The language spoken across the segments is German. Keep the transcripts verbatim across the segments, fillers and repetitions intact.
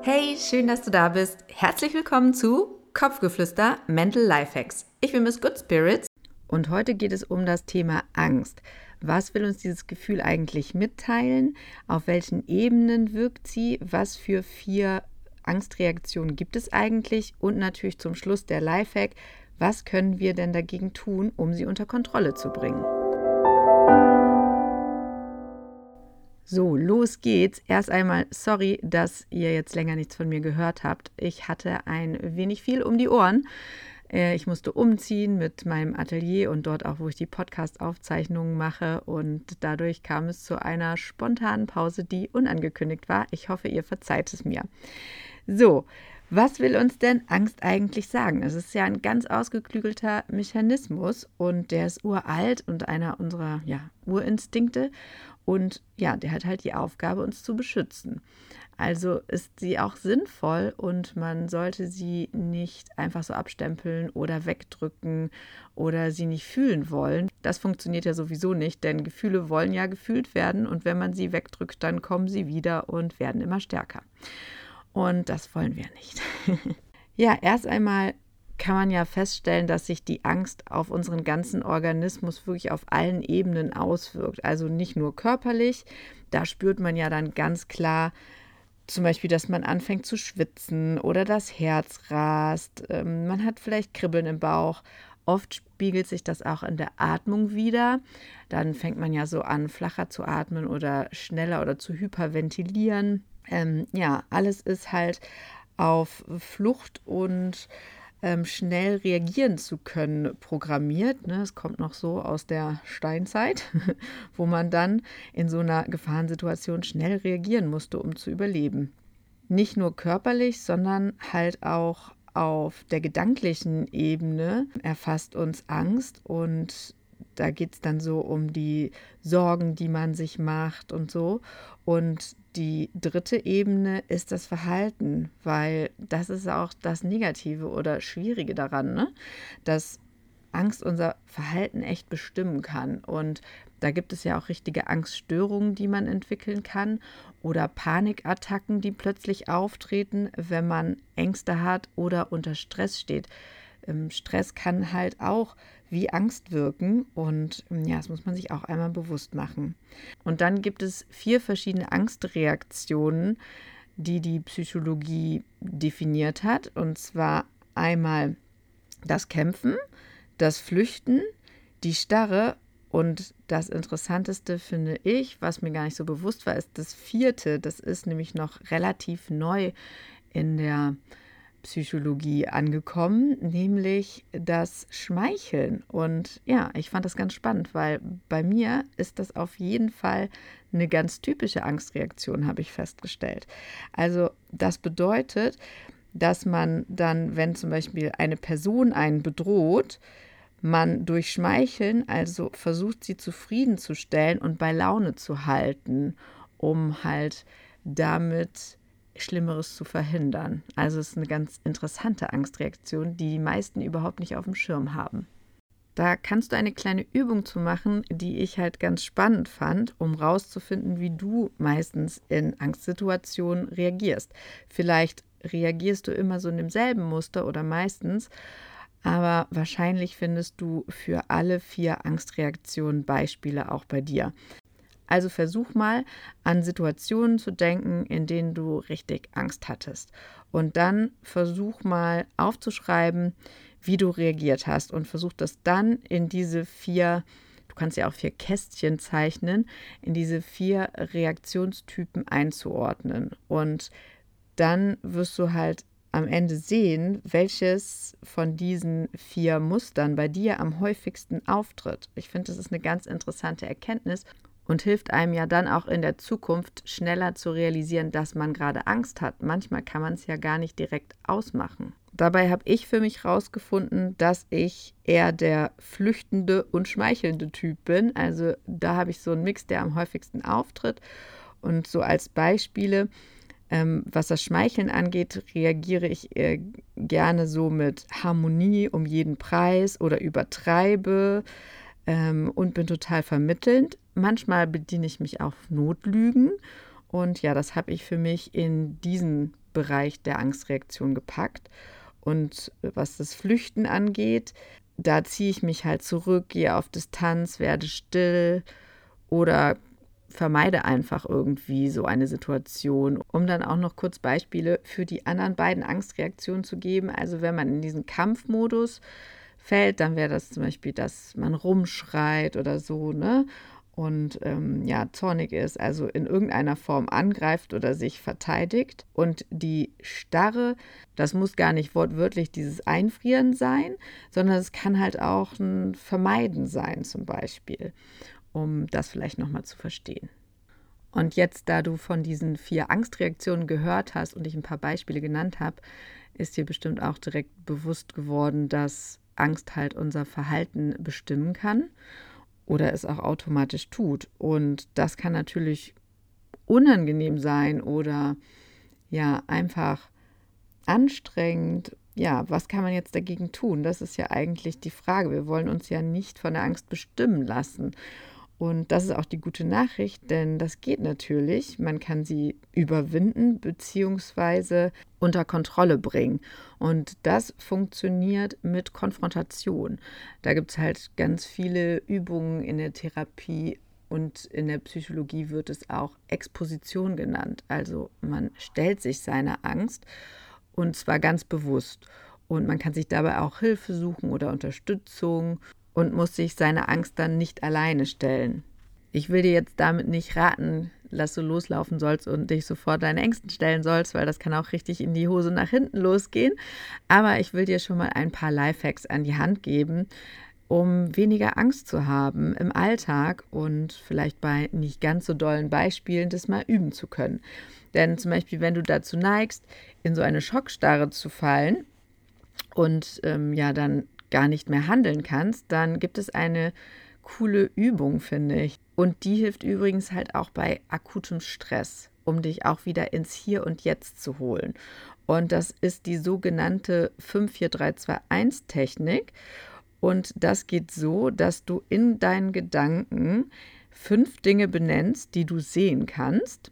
Hey, schön, dass du da bist. Herzlich willkommen zu Kopfgeflüster Mental Lifehacks. Ich bin Miss Good Spirits und heute geht es um das Thema Angst. Was will uns dieses Gefühl eigentlich mitteilen? Auf welchen Ebenen wirkt sie? Was für vier Angstreaktionen gibt es eigentlich? Und natürlich zum Schluss der Lifehack. Was können wir denn dagegen tun, um sie unter Kontrolle zu bringen? So, los geht's. Erst einmal sorry, dass ihr jetzt länger nichts von mir gehört habt. Ich hatte ein wenig viel um die Ohren. Ich musste umziehen mit meinem Atelier und dort auch, wo ich die Podcast-Aufzeichnungen mache. Und dadurch kam es zu einer spontanen Pause, die unangekündigt war. Ich hoffe, ihr verzeiht es mir. So, was will uns denn Angst eigentlich sagen? Es ist ja ein ganz ausgeklügelter Mechanismus und der ist uralt und einer unserer ja, Urinstinkte. Und ja, der hat halt die Aufgabe, uns zu beschützen. Also ist sie auch sinnvoll und man sollte sie nicht einfach so abstempeln oder wegdrücken oder sie nicht fühlen wollen. Das funktioniert ja sowieso nicht, denn Gefühle wollen ja gefühlt werden und wenn man sie wegdrückt, dann kommen sie wieder und werden immer stärker. Und das wollen wir nicht. Ja, erst einmal kann man ja feststellen, dass sich die Angst auf unseren ganzen Organismus wirklich auf allen Ebenen auswirkt. Also nicht nur körperlich, da spürt man ja dann ganz klar zum Beispiel, dass man anfängt zu schwitzen oder das Herz rast. Ähm, man hat vielleicht Kribbeln im Bauch. Oft spiegelt sich das auch in der Atmung wider. Dann fängt man ja so an, flacher zu atmen oder schneller oder zu hyperventilieren. Ähm, ja, alles ist halt auf Flucht und ähm, schnell reagieren zu können programmiert. Ne? Es kommt noch so aus der Steinzeit, wo man dann in so einer Gefahrensituation schnell reagieren musste, um zu überleben. Nicht nur körperlich, sondern halt auch auf der gedanklichen Ebene erfasst uns Angst und da geht es dann so um die Sorgen, die man sich macht und so. Und die dritte Ebene ist das Verhalten, weil das ist auch das Negative oder Schwierige daran, ne? Dass Angst unser Verhalten echt bestimmen kann. Und da gibt es ja auch richtige Angststörungen, die man entwickeln kann oder Panikattacken, die plötzlich auftreten, wenn man Ängste hat oder unter Stress steht. Stress kann halt auch wie Angst wirken und ja, das muss man sich auch einmal bewusst machen. Und dann gibt es vier verschiedene Angstreaktionen, die die Psychologie definiert hat. Und zwar einmal das Kämpfen, das Flüchten, die Starre und das Interessanteste finde ich, was mir gar nicht so bewusst war, ist das vierte. Das ist nämlich noch relativ neu in der Psychologie angekommen, nämlich das Schmeicheln. Und ja, ich fand das ganz spannend, weil bei mir ist das auf jeden Fall eine ganz typische Angstreaktion, habe ich festgestellt. Also das bedeutet, dass man dann, wenn zum Beispiel eine Person einen bedroht, man durch Schmeicheln also versucht, sie zufriedenzustellen und bei Laune zu halten, um halt damit Schlimmeres zu verhindern. Also es ist eine ganz interessante Angstreaktion, die die meisten überhaupt nicht auf dem Schirm haben. Da kannst du eine kleine Übung zu machen, die ich halt ganz spannend fand, um rauszufinden, wie du meistens in Angstsituationen reagierst. Vielleicht reagierst du immer so in demselben Muster oder meistens, aber wahrscheinlich findest du für alle vier Angstreaktionen Beispiele auch bei dir. Also versuch mal, an Situationen zu denken, in denen du richtig Angst hattest. Und dann versuch mal aufzuschreiben, wie du reagiert hast. Und versuch das dann in diese vier, du kannst ja auch vier Kästchen zeichnen, in diese vier Reaktionstypen einzuordnen. Und dann wirst du halt am Ende sehen, welches von diesen vier Mustern bei dir am häufigsten auftritt. Ich finde, das ist eine ganz interessante Erkenntnis. Und hilft einem ja dann auch in der Zukunft schneller zu realisieren, dass man gerade Angst hat. Manchmal kann man es ja gar nicht direkt ausmachen. Dabei habe ich für mich herausgefunden, dass ich eher der flüchtende und schmeichelnde Typ bin. Also da habe ich so einen Mix, der am häufigsten auftritt. Und so als Beispiele, ähm, was das Schmeicheln angeht, reagiere ich äh, gerne so mit Harmonie um jeden Preis oder übertreibe ähm, und bin total vermittelnd. Manchmal bediene ich mich auf Notlügen und ja, das habe ich für mich in diesen Bereich der Angstreaktion gepackt. Und was das Flüchten angeht, da ziehe ich mich halt zurück, gehe auf Distanz, werde still oder vermeide einfach irgendwie so eine Situation, um dann auch noch kurz Beispiele für die anderen beiden Angstreaktionen zu geben. Also wenn man in diesen Kampfmodus fällt, dann wäre das zum Beispiel, dass man rumschreit oder so, ne? Und ähm, ja, zornig ist, also in irgendeiner Form angreift oder sich verteidigt. Und die Starre, das muss gar nicht wortwörtlich dieses Einfrieren sein, sondern es kann halt auch ein Vermeiden sein zum Beispiel, um das vielleicht nochmal zu verstehen. Und jetzt, da du von diesen vier Angstreaktionen gehört hast und ich ein paar Beispiele genannt habe, ist dir bestimmt auch direkt bewusst geworden, dass Angst halt unser Verhalten bestimmen kann oder es auch automatisch tut. Und das kann natürlich unangenehm sein oder ja, einfach anstrengend. Ja, was kann man jetzt dagegen tun? Das ist ja eigentlich die Frage. Wir wollen uns ja nicht von der Angst bestimmen lassen. Und das ist auch die gute Nachricht, denn das geht natürlich. Man kann sie überwinden bzw. unter Kontrolle bringen. Und das funktioniert mit Konfrontation. Da gibt es halt ganz viele Übungen in der Therapie und in der Psychologie wird es auch Exposition genannt. Also man stellt sich seiner Angst und zwar ganz bewusst. Und man kann sich dabei auch Hilfe suchen oder Unterstützung und muss sich seiner Angst dann nicht alleine stellen. Ich will dir jetzt damit nicht raten, dass du loslaufen sollst und dich sofort deinen Ängsten stellen sollst, weil das kann auch richtig in die Hose nach hinten losgehen. Aber ich will dir schon mal ein paar Lifehacks an die Hand geben, um weniger Angst zu haben im Alltag und vielleicht bei nicht ganz so dollen Beispielen das mal üben zu können. Denn zum Beispiel, wenn du dazu neigst, in so eine Schockstarre zu fallen und ähm, ja dann gar nicht mehr handeln kannst, dann gibt es eine coole Übung, finde ich. Und die hilft übrigens halt auch bei akutem Stress, um dich auch wieder ins Hier und Jetzt zu holen. Und das ist die sogenannte fünf vier drei zwei eins Technik. Und das geht so, dass du in deinen Gedanken fünf Dinge benennst, die du sehen kannst.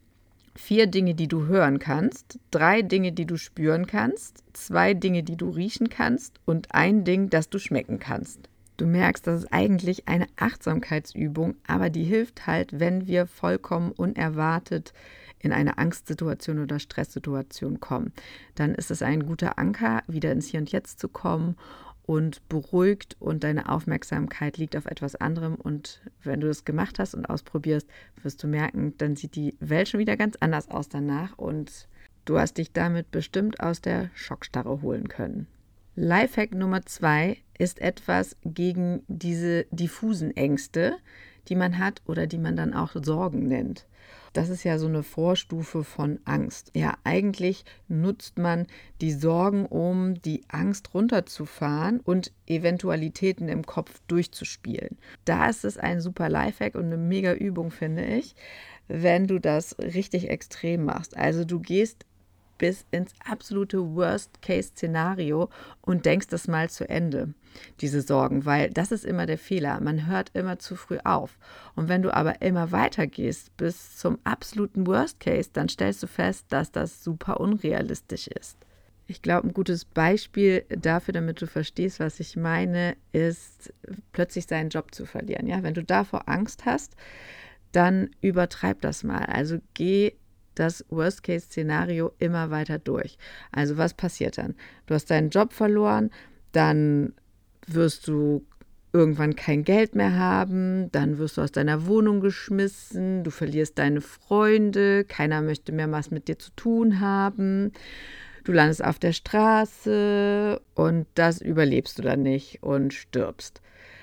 Vier Dinge, die du hören kannst, drei Dinge, die du spüren kannst, zwei Dinge, die du riechen kannst und ein Ding, das du schmecken kannst. Du merkst, das ist eigentlich eine Achtsamkeitsübung, aber die hilft halt, wenn wir vollkommen unerwartet in eine Angstsituation oder Stresssituation kommen. Dann ist es ein guter Anker, wieder ins Hier und Jetzt zu kommen und beruhigt und deine Aufmerksamkeit liegt auf etwas anderem und wenn du das gemacht hast und ausprobierst, wirst du merken, dann sieht die Welt schon wieder ganz anders aus danach und du hast dich damit bestimmt aus der Schockstarre holen können. Lifehack Nummer zwei ist etwas gegen diese diffusen Ängste, die man hat oder die man dann auch Sorgen nennt. Das ist ja so eine Vorstufe von Angst. Ja, eigentlich nutzt man die Sorgen, um die Angst runterzufahren und Eventualitäten im Kopf durchzuspielen. Da ist es ein super Lifehack und eine mega Übung, finde ich, wenn du das richtig extrem machst. Also du gehst bis ins absolute Worst-Case-Szenario und denkst das mal zu Ende, diese Sorgen, weil das ist immer der Fehler. Man hört immer zu früh auf. Und wenn du aber immer weitergehst bis zum absoluten Worst-Case, dann stellst du fest, dass das super unrealistisch ist. Ich glaube, ein gutes Beispiel dafür, damit du verstehst, was ich meine, ist plötzlich seinen Job zu verlieren. Ja? Wenn du davor Angst hast, dann übertreib das mal. Also geh das Worst-Case-Szenario immer weiter durch. Also was passiert dann? Du hast deinen Job verloren, dann wirst du irgendwann kein Geld mehr haben, dann wirst du aus deiner Wohnung geschmissen, du verlierst deine Freunde, keiner möchte mehr was mit dir zu tun haben, du landest auf der Straße und das überlebst du dann nicht und stirbst.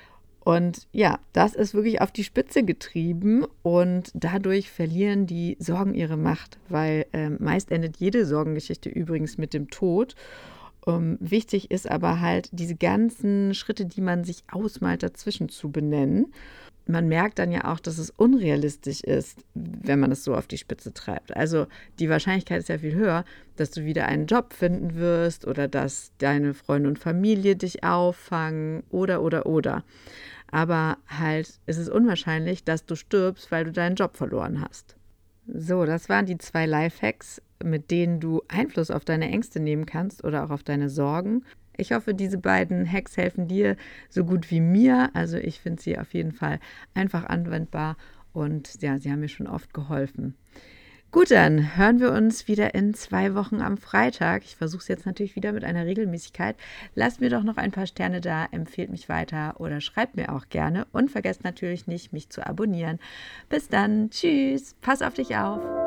Und ja, das ist wirklich auf die Spitze getrieben und dadurch verlieren die Sorgen ihre Macht, weil äh, meist endet jede Sorgengeschichte übrigens mit dem Tod. Ähm, wichtig ist aber halt, diese ganzen Schritte, die man sich ausmalt, dazwischen zu benennen. Man merkt dann ja auch, dass es unrealistisch ist, wenn man es so auf die Spitze treibt. Also die Wahrscheinlichkeit ist ja viel höher, dass du wieder einen Job finden wirst oder dass deine Freunde und Familie dich auffangen oder, oder, oder. Aber halt ist es unwahrscheinlich, dass du stirbst, weil du deinen Job verloren hast. So, das waren die zwei Lifehacks mit denen du Einfluss auf deine Ängste nehmen kannst oder auch auf deine Sorgen. Ich hoffe, diese beiden Hacks helfen dir so gut wie mir. Also ich finde sie auf jeden Fall einfach anwendbar und ja, sie haben mir schon oft geholfen. Gut, dann hören wir uns wieder in zwei Wochen am Freitag. Ich versuche es jetzt natürlich wieder mit einer Regelmäßigkeit. Lasst mir doch noch ein paar Sterne da, empfehlt mich weiter oder schreibt mir auch gerne. Und vergesst natürlich nicht, mich zu abonnieren. Bis dann, tschüss, pass auf dich auf.